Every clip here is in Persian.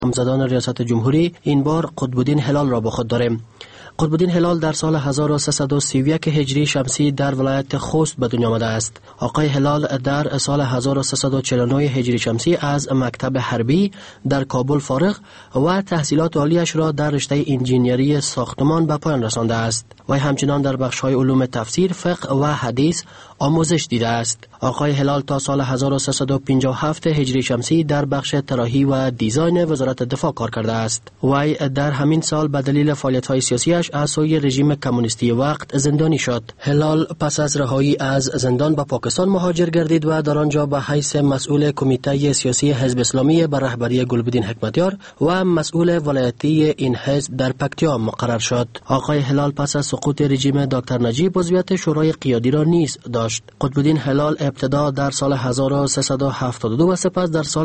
نامزدان ریاست جمهوری این بار قطب‌الدین هلال را با خود داریم. قطب‌الدین هلال در سال 1331 هجری شمسی در ولایت خوست به دنیا آمده است. آقای هلال در سال 1349 هجری شمسی از مکتب حربی در کابل فارغ و تحصیلات عالیش را در رشته انجینری ساختمان به پایان رسانده است. و همچنان در بخش‌های علوم تفسیر، فقه و حدیث آموزش دیده است. آقای هلال تا سال 1357 هجری شمسی در بخش طراحی و دیزاین وزارت دفاع کار کرده است. وی در همین سال به دلیل فعالیت‌های سیاسیش از سوی رژیم کمونیستی وقت زندانی شد. هلال پس از رهایی از زندان به پاکستان مهاجر گردید و در آنجا به حیث مسئول کمیته سیاسی حزب اسلامی به رهبری گلبدین حکمتیار و مسئول ولایتی این حزب در پکتیا مقرر شد. آقای هلال پس از سقوط رژیم دکتر نجیب عضویت شورای قیادی را نیز داشت. قطب‌الدین هلال ابتدا در سال 1372 و سپس در سال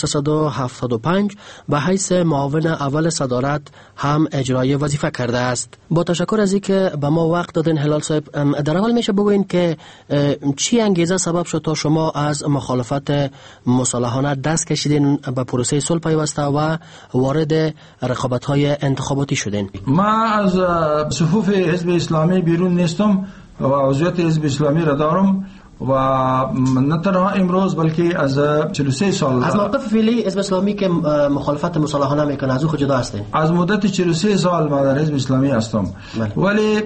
1375 به حیث معاون اول صدارت هم اجرای وظیفه کرده است. با تشکر از اینکه به ما وقت دادین هلال صاحب، در اول میشه بگوین که چی انگیزه سبب شد تا شما از مخالفت مصالحانه دست کشیدین به پروسه صلح پیوسته و وارد رقابت‌های انتخاباتی شدین؟ ما از صفوف حزب اسلامی بیرون نیستم و عضویت حزب اسلامی را دارم و نه تنها امروز بلکه از 43 سال از موقف فعلی حزب اسلامی که مخالفت مصالحانه میکنه از او خود جدا هستین؟ از مدت 43 سال ما در حزب اسلامی هستم. ولی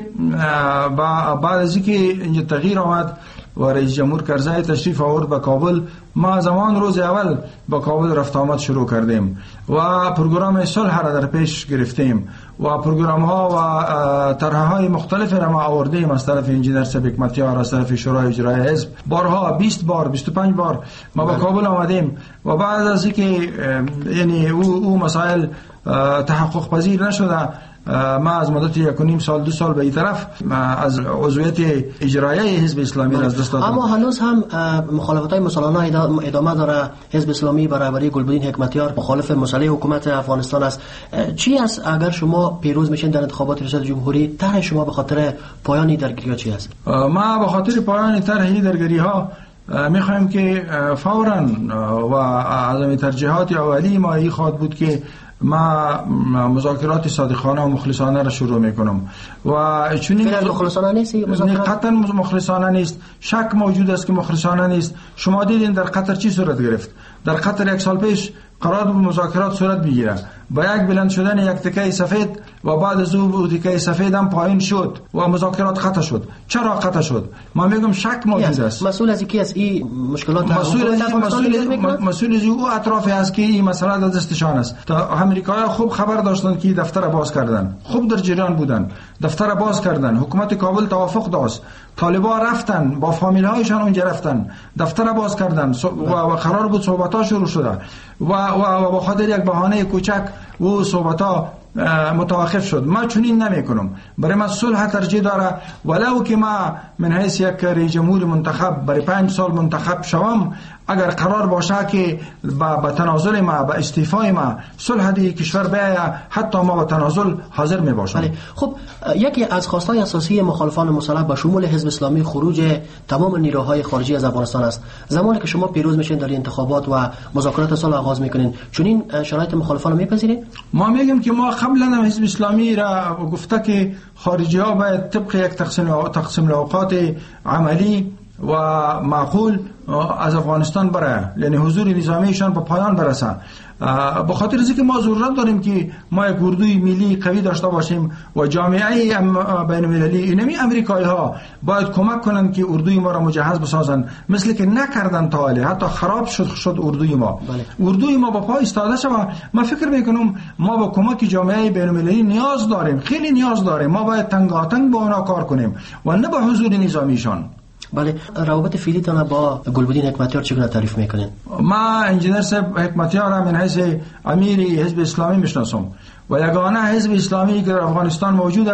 بعد از اینکه اینجا تغییر آمد و رئیس جمهور کرزی تشریف آورد به کابل، ما زمان روز اول با کابل رفت آمد شروع کردیم و پروگرام صلح را در پیش گرفتیم و پروگرام ها و طرح های مختلف را ما آوردیم از طرف انجینر صاحب حکمتیار، از طرف شورای اجرایی حزب. بارها 20 بار 25 بار ما با کابل آمدیم و بعد از اینکه یعنی او مسائل تحقق پذیر نشده، ما از مدت 1.5 سال 2 سال به این طرف از عضویت اجرایی حزب اسلامی را از دست دادم. اما هنوز هم مخالفت‌های مصالحانه ادامه داره. حزب اسلامی به رهبری گلبدین حکمتیار مخالف مسئله حکومت افغانستان است. چی است اگر شما پیروز میشین در انتخابات ریاست جمهوری، طرح شما به خاطر پایان درگیری‌ها چی است؟ ما به خاطر پایان طرح درگیری‌ها میخوایم که فوراً و از ترجیحات اولی ما این خواهد بود که ما مذاکرات صادقانه و مخلصانه را شروع میکنم و چون مخلصانه نیست، قطعا مخلصانه نیست. شک موجود است که مخلصانه نیست. شما دیدین در قطر چی صورت گرفت؟ در قطر 1 سال پیش قرار بود مذاکرات صورت بگیره با یک بلند شدن یک تکه سفید و بعد از او تکه سفید هم پایین شد و مذاکرات قطع شد. چرا قطع شد؟ ما میگم شک موجود است. مسئول از کی است این مشکلات؟ مسئول از او اطرافی است که این مسئله در دستشان است. تا امریکایی‌ها خوب خبر داشتند که دفتر باز کردن، خوب در جریان بودن، دفتر باز کردن، حکومت کابل توافق داشت، طالبا رفتن با فامیل هایشان اونجا رفتن، دفتر باز کردن و قرار بود صحبت‌ها شروع شده و با خاطر یک بهانه کوچک و صحبت‌ها متوقف شد. ما چنین نمی‌کنم. برای ما صلح ترجیح داره، ولو که ما من حیث یک رئیس جمهور منتخب برای 5 سال منتخب شوم، اگر قرار باشه که با تنازل ما، با استعفای ما صلح دی کشور بیاید، حتی ما با تنازل حاضر می باشیم. خب یکی از خواستهای اساسی مخالفان مسلح به شمول حزب اسلامی خروج تمام نیروهای خارجی از افغانستان است. زمانی که شما پیروز میشین در انتخابات و مذاکرات صلح آغاز میکنین، چنین شرایط مخالفان رو میپذیرین؟ ما میگیم که ما قبلا هم حزب اسلامی را گفته که خارجی ها باید طبق یک تقسیم اوقات عملی و معقول از افغانستان بره، یعنی حضور نظامیشان به پایان برسه. به خاطر اینکه ما ضرورت داریم که ما یک اردوی ملی قوی داشته باشیم و جامعه بین المللی اینمی امریکایی ها باید کمک کنند که اردوی ما را مجهز بسازن، مثل که نکردن تا حالا، حتی خراب شد اردوی ما. اردوی ما با پای ایستاده شد. من فکر میکنم ما با کمک جامعه بین المللی نیاز داریم، خیلی نیاز داریم. ما باید تنگاتنگ با اونا کار کنیم و نه با حضور نظامیشان. بله، روابط فعلیتان با گلبدین حکمتیار چگونه تعریف میکنین؟ ما انجینر صاحب حکمتیار را من حیث امیر حزب اسلامی میشناسم و یگانه حزب اسلامی که در افغانستان موجود است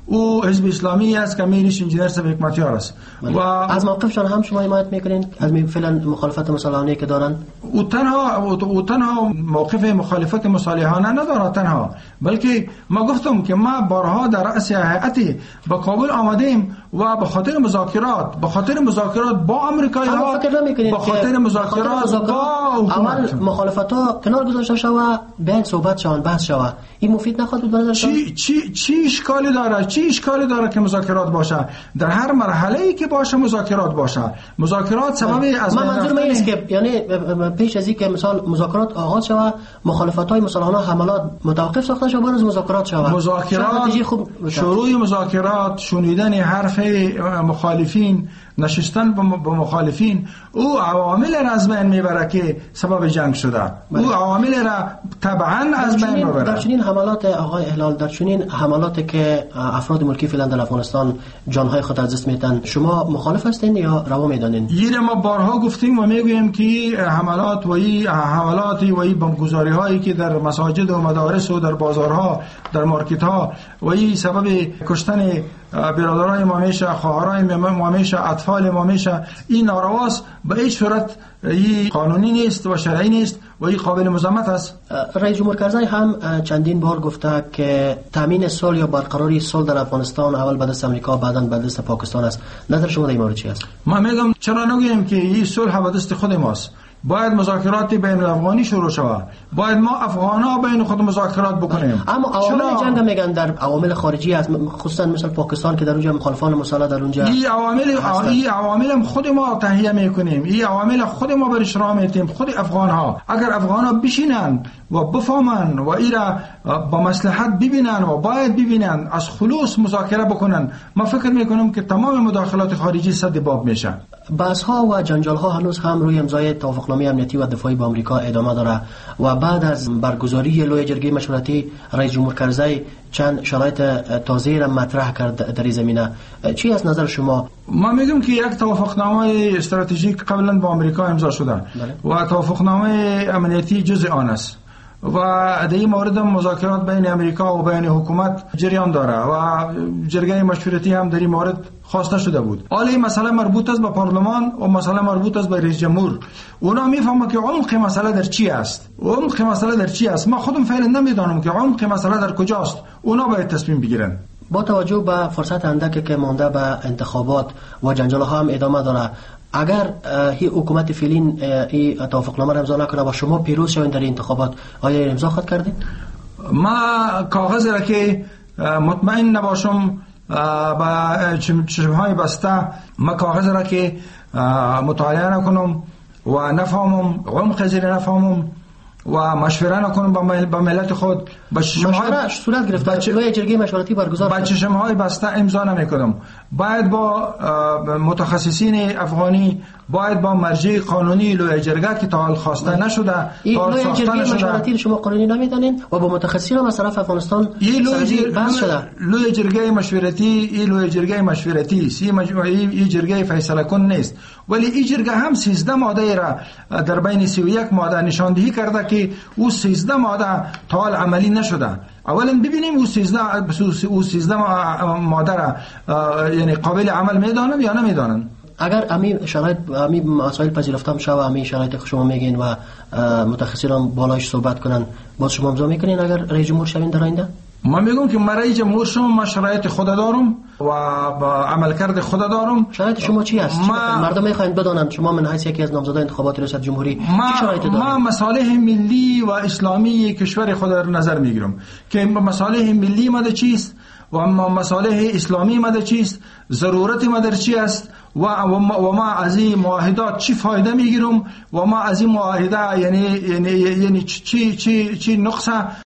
او حزب اسلامی است که میرش انجینر صاحب حکمتیار است و از موقفشان هم شما حمایت میکنین از فعلا مخالفت مصالحانه که دارن؟ او تنها موقف مخالفت مصالحانه نداره تنها، بلکه ما گفتم که ما بارها در رأس هیئتی به کابل آمدیم و به خاطر مذاکرات با آمریکایی‌ها، به خاطر مذاکرات با اول مخالفت ها کنار گذاشته شود، بعد صحبت شوند، بحث شود. این مفید نخواهد بود برای چی اشکالی داره که مذاکرات باشه؟ در هر مرحله‌ای که باشه مذاکرات باشه. مذاکرات سبب از منظور من است که یعنی پیش از اینکه مثلا مذاکرات آغاز شود، مخالفت‌های مصالحانه حملات متوقف ساخته شود، باز مذاکرات شود. شروع مذاکرات، شنیدن حرف مخالفین، نشستن با مخالفین، او عوامل را از بین میبره که سبب جنگ شده. او عوامل را طبعا از بین میبره. در چنین حملات آقای هلال، در چنین حملاتی که افراد ملکی فعلا در افغانستان جانهای خود از دست میدن، شما مخالف هستین یا روا میدانین؟ این ما بارها گفتیم و میگوییم که حملات و بمبگذاری هایی که در مساجد و مدارس و در بازارها، در مارکت ها و این سبب کشتن برادرای ما میشه، خواهرای ما میشه، اطفال ما میشه، این نارواست، به هیچ صورت این قانونی نیست و شرعی نیست و این قابل مذمت است. رئیس جمهور کرزی هم چندین بار گفته که تامین صلح یا برقراری صلح در افغانستان اول به دست آمریکا، بعداً به دست پاکستان است. نظر شما در این مورد چی است؟ ما میگم چرا نگوییم که این صلح به دست خود ماست. باید مذاکرات بین الافغانی شروع شود. باید ما افغانا بین خود مذاکرات بکنیم. اما عوامل جنگ میگن در عوامل خارجی است، خصوصا مثل پاکستان که در اونجا مخالفان مصالحه در اونجا. این عوامل خود ما تهیه میکنیم. این عوامل خود ما برش راه میتیم. خود افغانها اگر افغانا بشینن و بفهمن و ایرا با مصلحت ببینن و باید ببینن، از خلوص مذاکره بکنن، ما فکر میکنم که تمام مداخلات خارجی سد باب میشه. بحث ها و جنجال ها هنوز هم روی امضای توافقنامه امنیتی و دفاعی با آمریکا ادامه داره و بعد از برگزاری لوی جرگه مشورتی رئیس جمهور کرزی چند شرایط تازه را مطرح کرد در این زمینه. چی از نظر شما؟ ما میگم که یک توافقنامه استراتژیک قبلا با آمریکا امضا شده و توافقنامه امنیتی جزء آن است و در این مورد مذاکرات بین امریکا و بین حکومت جریان داره و جرگه مشورتی هم در این مورد خواسته شده بود. حالا مسئله مربوط است به پارلمان و مسئله مربوط است به رئیس جمهور. اونا میفهمن که عمق مسئله در چی است. ما خودم فعلا نمیدانم که عمق مسئله در کجاست. اونا باید تصمیم بگیرن. با توجه به فرصت اندکی که مانده به انتخابات و جنجال ها هم ادامه داره، اگر هی حکومت فعلی این توافقنامه را امضا نکنه و شما پیروز شوید در این انتخابات، آیا امضا خواهد کردید؟ ما کاغذ را که مطمئن نباشم با چشمهای بسته، ما کاغذ را که مطالعه نکنم و نفهمم، عمق زیر نفهمم و مشوره نکنم با ملت خود، مشوره صورت گرفته لوی جرگه مشورتی برگزار با چشمهای بسته امضا نمیکنم. باید با متخصصین افغانی، باید با مرجع قانونی لوی جرگه که تا حال خواسته نشده، لوی جرگه مشورتی شما قانونی نمیدانین و با متخصصین هم از طرف افغانستان بحث شده. لوی جرگه مشورتی این جرگه فیصله کن نیست، ولی این جرگه هم 13 ماده را در بین 31 ماده نشاندهی کرده که او 13 ماده تا حال عملی نشده. اولا ببینیم او 13 ماده را یعنی قابل عمل میدانن یا نمیدانن. اگر امی شرایط امی مسائل پذیرفته شود، امی شرایط که شما میگین و متخصصان بالایش صحبت کنن، باز شما امضا میکنین اگر رئیس جمهور شوین در آینده؟ ما میگم که من رئیس جمهور شما، ما شرایط خود دارم و عملکرد خود دارم. شرایط شما چی است؟ مردم میخواین بدانند شما من حیث یکی از نامزدان انتخابات ریاست جمهوری چی شرایط دارید؟ ما مصالح ملی و اسلامی کشور خود در نظر میگیرم که مصالح ملی مده چیست و مصالح اسلامی مده چیست، ضرورت مدر چی است و ما از این معاهدات چی فایده میگیرم و ما از این معاهده یعنی چی نقصه